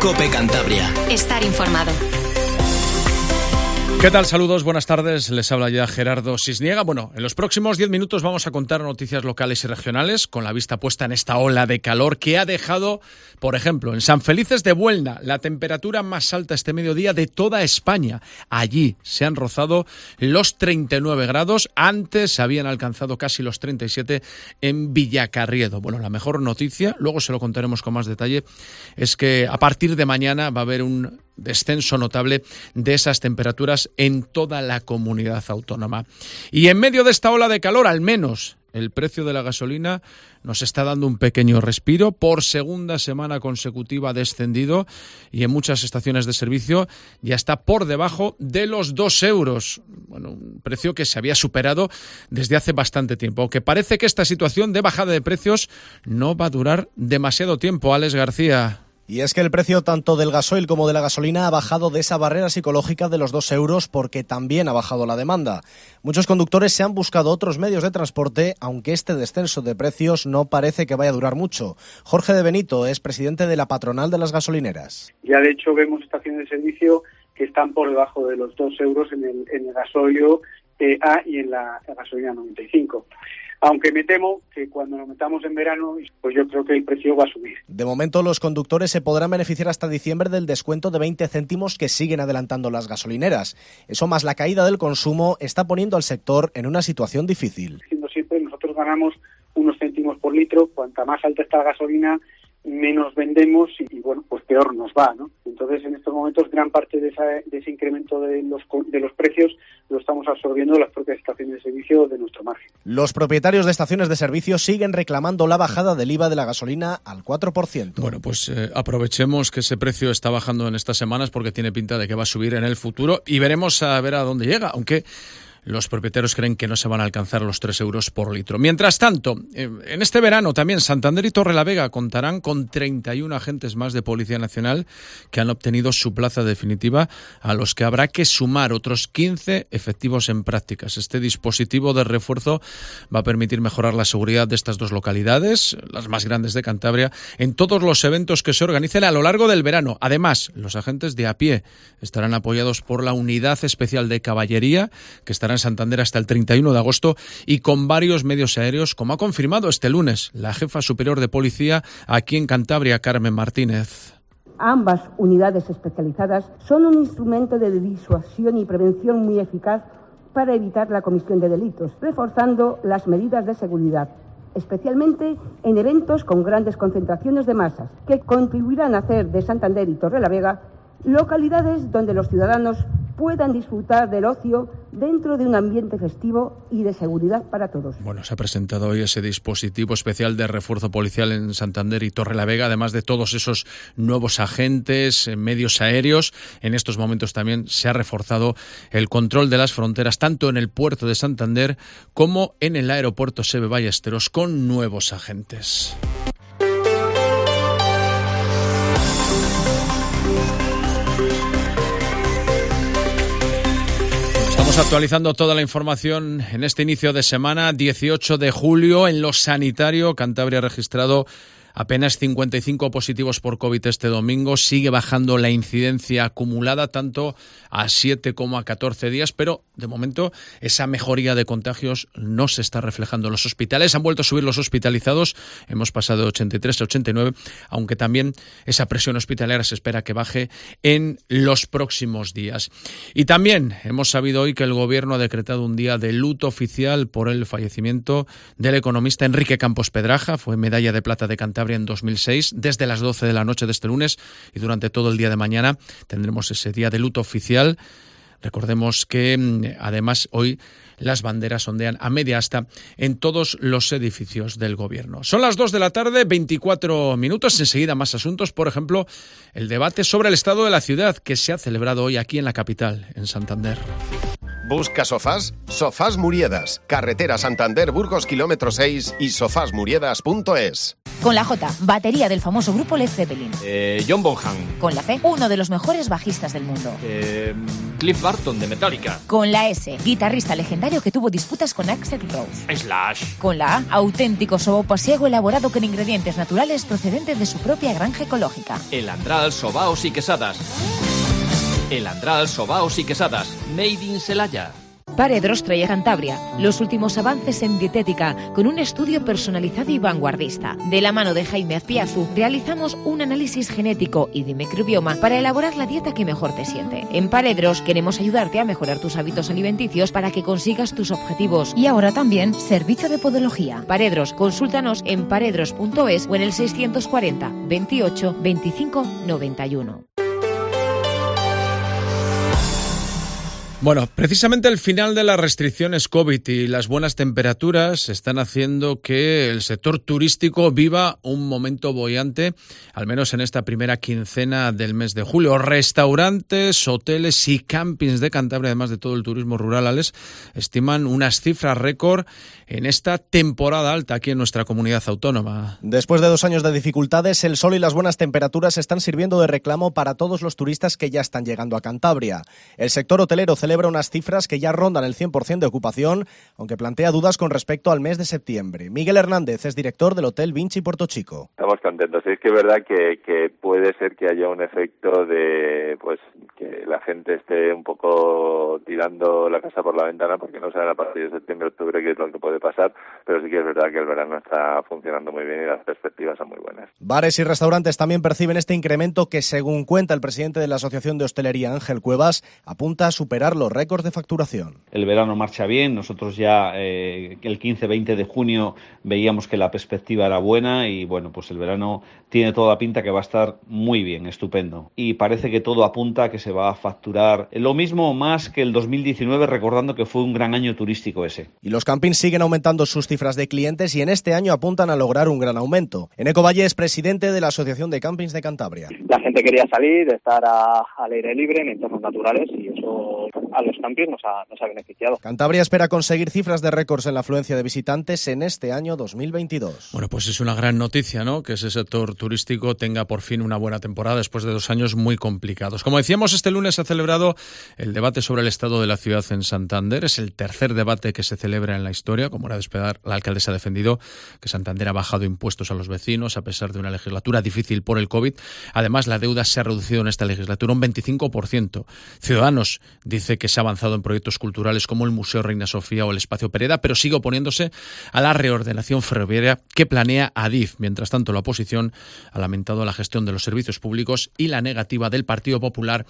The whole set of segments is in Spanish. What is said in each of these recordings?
COPE Cantabria. Estar informado. ¿Qué tal? Saludos, buenas tardes. Les habla ya Gerardo Sisniega. Bueno, en los próximos 10 minutos vamos a contar noticias locales y regionales con la vista puesta en esta ola de calor que ha dejado, por ejemplo, en San Felices de Buelna, la temperatura más alta este mediodía de toda España. Allí se han rozado los 39 grados. Antes habían alcanzado casi los 37 en Villacarriedo. Bueno, la mejor noticia, luego se lo contaremos con más detalle, es que a partir de mañana va a haber un descenso notable de esas temperaturas en toda la comunidad autónoma. Y en medio de esta ola de calor, al menos el precio de la gasolina nos está dando un pequeño respiro. Por segunda semana consecutiva ha descendido y en muchas estaciones de servicio ya está por debajo de los 2 euros. Bueno, un precio que se había superado desde hace bastante tiempo. Aunque parece que esta situación de bajada de precios no va a durar demasiado tiempo. Alex García. Y es que el precio tanto del gasoil como de la gasolina ha bajado de esa barrera psicológica de los 2 euros porque también ha bajado la demanda. Muchos conductores se han buscado otros medios de transporte, aunque este descenso de precios no parece que vaya a durar mucho. Jorge de Benito es presidente de la patronal de las gasolineras. Ya de hecho vemos estaciones de servicio que están por debajo de los 2 euros en el gasóleo A y en la gasolina 95. Aunque me temo que cuando nos metamos en verano, pues yo creo que el precio va a subir. De momento, los conductores se podrán beneficiar hasta diciembre del descuento de 20 céntimos que siguen adelantando las gasolineras. Eso más la caída del consumo está poniendo al sector en una situación difícil. Siendo siempre, nosotros ganamos unos céntimos por litro. Cuanta más alta está la gasolina, menos vendemos y bueno, pues peor nos va, ¿no? Entonces, en estos momentos, gran parte de ese incremento de los precios lo estamos absorbiendo las propias estaciones de servicio de nuestro margen. Los propietarios de estaciones de servicio siguen reclamando la bajada del IVA de la gasolina al 4%. Bueno, pues aprovechemos que ese precio está bajando en estas semanas porque tiene pinta de que va a subir en el futuro y veremos a ver a dónde llega, aunque los propietarios creen que no se van a alcanzar los 3 euros por litro. Mientras tanto, en este verano también Santander y Torrelavega contarán con 31 agentes más de Policía Nacional que han obtenido su plaza definitiva, a los que habrá que sumar otros 15 efectivos en prácticas. Este dispositivo de refuerzo va a permitir mejorar la seguridad de estas dos localidades, las más grandes de Cantabria, en todos los eventos que se organicen a lo largo del verano. Además, los agentes de a pie estarán apoyados por la Unidad Especial de Caballería, que estará en Santander hasta el 31 de agosto y con varios medios aéreos, como ha confirmado este lunes la jefa superior de policía aquí en Cantabria, Carmen Martínez. Ambas unidades especializadas son un instrumento de disuasión y prevención muy eficaz para evitar la comisión de delitos, reforzando las medidas de seguridad, especialmente en eventos con grandes concentraciones de masas, que contribuirán a hacer de Santander y Torrelavega localidades donde los ciudadanos puedan disfrutar del ocio dentro de un ambiente festivo y de seguridad para todos. Bueno, se ha presentado hoy ese dispositivo especial de refuerzo policial en Santander y Torrelavega, además de todos esos nuevos agentes, medios aéreos. En estos momentos también se ha reforzado el control de las fronteras, tanto en el puerto de Santander como en el aeropuerto Seve Ballesteros, con nuevos agentes. Actualizando toda la información en este inicio de semana, 18 de julio, en lo sanitario, Cantabria ha registrado apenas 55 positivos por COVID este domingo. Sigue bajando la incidencia acumulada tanto a 7 como a 14 días, pero de momento esa mejoría de contagios no se está reflejando en los hospitales. Han vuelto a subir los hospitalizados, hemos pasado de 83 a 89, aunque también esa presión hospitalaria se espera que baje en los próximos días. Y también hemos sabido hoy que el Gobierno ha decretado un día de luto oficial por el fallecimiento del economista Enrique Campos Pedraja. Fue medalla de plata de Cantabria en 2006, desde las 12 de la noche de este lunes y durante todo el día de mañana tendremos ese día de luto oficial. Recordemos que además hoy las banderas ondean a media asta en todos los edificios del Gobierno. Son las 2 de la tarde, 24 minutos. Enseguida más asuntos, por ejemplo, el debate sobre el estado de la ciudad que se ha celebrado hoy aquí en la capital, en Santander. ¿Busca sofás? Sofás Muriedas, carretera Santander-Burgos, kilómetro 6 y sofásmuriedas.es. Con la J, batería del famoso grupo Led Zeppelin. John Bonham. Con la C, uno de los mejores bajistas del mundo. Cliff Burton de Metallica. Con la S, guitarrista legendario que tuvo disputas con Axl Rose. Slash. Con la A, auténtico sobopasiego elaborado con ingredientes naturales procedentes de su propia granja ecológica. El Andral, sobaos y quesadas. El Andral, sobaos y quesadas. Made in Celaya. Paredros trae a Cantabria los últimos avances en dietética con un estudio personalizado y vanguardista. De la mano de Jaime Azpiazu, realizamos un análisis genético y de microbioma para elaborar la dieta que mejor te siente. En Paredros queremos ayudarte a mejorar tus hábitos alimenticios para que consigas tus objetivos. Y ahora también servicio de podología. Paredros, consúltanos en paredros.es o en el 640 28 25 91. Bueno, precisamente el final de las restricciones COVID y las buenas temperaturas están haciendo que el sector turístico viva un momento boyante, al menos en esta primera quincena del mes de julio. Restaurantes, hoteles y campings de Cantabria, además de todo el turismo rural, Alex, estiman unas cifras récord en esta temporada alta aquí en nuestra comunidad autónoma. Después de 2 años de dificultades, el sol y las buenas temperaturas están sirviendo de reclamo para todos los turistas que ya están llegando a Cantabria. El sector hotelero celebra unas cifras que ya rondan el 100% de ocupación, aunque plantea dudas con respecto al mes de septiembre. Miguel Hernández es director del Hotel Vinci Puerto Chico. Estamos contentos. Es que es verdad que puede ser que haya un efecto de que la gente esté un poco tirando la casa por la ventana porque no saben a partir de septiembre-octubre qué es lo que puede pasar, pero sí que es verdad que el verano está funcionando muy bien y las perspectivas son muy buenas. Bares y restaurantes también perciben este incremento que, según cuenta el presidente de la Asociación de Hostelería, Ángel Cuevas, apunta a superar los récords de facturación. El verano marcha bien, nosotros ya el 15-20 de junio veíamos que la perspectiva era buena y bueno, pues el verano tiene toda la pinta que va a estar muy bien, estupendo. Y parece que todo apunta a que se va a facturar lo mismo o más que el 2019, recordando que fue un gran año turístico ese. Y los campings siguen aumentando sus cifras de clientes y en este año apuntan a lograr un gran aumento. Eneco Valle es presidente de la Asociación de Campings de Cantabria. La gente quería salir, estar al aire libre, en entornos naturales, y eso a los campings nos ha beneficiado. Cantabria espera conseguir cifras de récords en la afluencia de visitantes en este año 2022. Bueno, pues es una gran noticia, ¿no?, que ese sector turístico tenga por fin una buena temporada después de 2 años muy complicados. Como decíamos, este lunes se ha celebrado el debate sobre el estado de la ciudad en Santander. Es el tercer debate que se celebra en la historia. Como era de esperar, la alcaldesa ha defendido que Santander ha bajado impuestos a los vecinos a pesar de una legislatura difícil por el COVID. Además, la deuda se ha reducido en esta legislatura un 25%. Ciudadanos dice que se ha avanzado en proyectos culturales como el Museo Reina Sofía o el Espacio Pereda, pero sigue oponiéndose a la reordenación ferroviaria que planea Adif. Mientras tanto, la oposición ha lamentado la gestión de los servicios públicos y la negativa del Partido Popular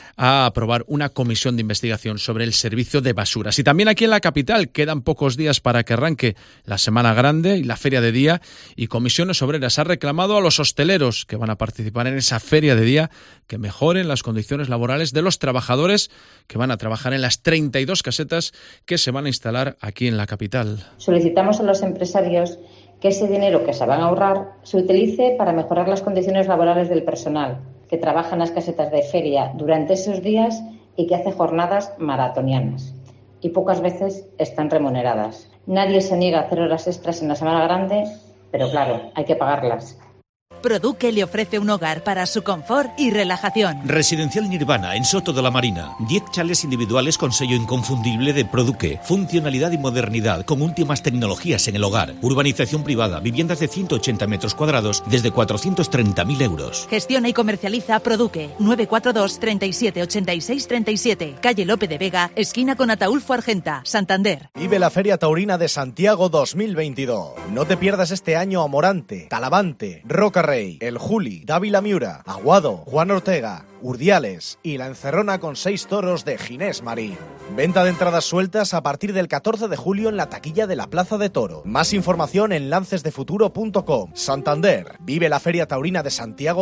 a aprobar una comisión de investigación sobre el servicio de basuras. Y también aquí en la capital quedan pocos días para que arranque la Semana Grande y la Feria de Día, y Comisiones Obreras ha reclamado a los hosteleros que van a participar en esa Feria de Día que mejoren las condiciones laborales de los trabajadores que van a trabajar en las 32 casetas que se van a instalar aquí en la capital. Solicitamos a los empresarios que ese dinero que se van a ahorrar se utilice para mejorar las condiciones laborales del personal que trabaja en las casetas de feria durante esos días y que hace jornadas maratonianas y pocas veces están remuneradas. Nadie se niega a hacer horas extras en la Semana Grande, pero claro, hay que pagarlas. Produque le ofrece un hogar para su confort y relajación. Residencial Nirvana en Soto de la Marina. 10 chalets individuales con sello inconfundible de Produque. Funcionalidad y modernidad con últimas tecnologías en el hogar. Urbanización privada. Viviendas de 180 metros cuadrados desde 430.000 euros. Gestiona y comercializa Produque. 942 37 86 37. Calle Lope de Vega, esquina con Ataulfo Argenta, Santander. Vive la Feria Taurina de Santiago 2022. No te pierdas este año a Morante, Talavante, Roca Rey, El Juli, Dávila Miura, Aguado, Juan Ortega, Urdiales y la encerrona con 6 toros de Ginés Marín. Venta de entradas sueltas a partir del 14 de julio en la taquilla de la Plaza de Toro. Más información en lancesdefuturo.com. Santander, vive la Feria Taurina de Santiago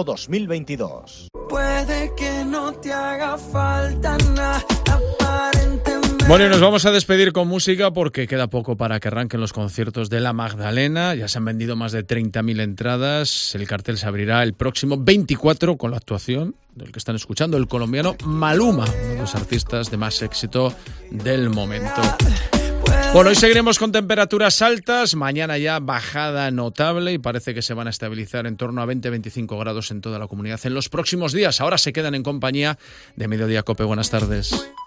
2022. Puede que no te haga falta nada, aparentemente. Bueno, y nos vamos a despedir con música porque queda poco para que arranquen los conciertos de La Magdalena. Ya se han vendido más de 30.000 entradas. El cartel se abrirá el próximo 24 con la actuación del que están escuchando, el colombiano Maluma, uno de los artistas de más éxito del momento. Bueno, hoy seguiremos con temperaturas altas, mañana ya bajada notable y parece que se van a estabilizar en torno a 20-25 grados en toda la comunidad en los próximos días. Ahora se quedan en compañía de Mediodía Cope. Buenas tardes.